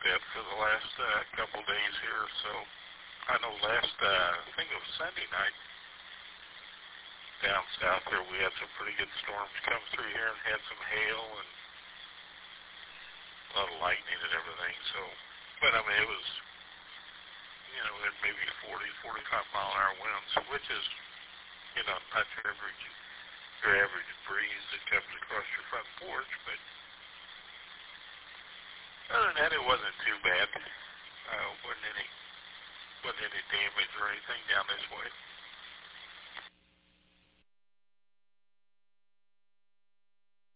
that for the last couple days here. So I know I think it was Sunday night down south there, we had some pretty good storms come through here and had some hail and a lot of lightning and everything. So, but I mean, it was, it maybe 40, 45 mile an hour winds, which is, not your average breeze that comes across your front porch, but other than that, it wasn't too bad. Wasn't any damage or anything down this way.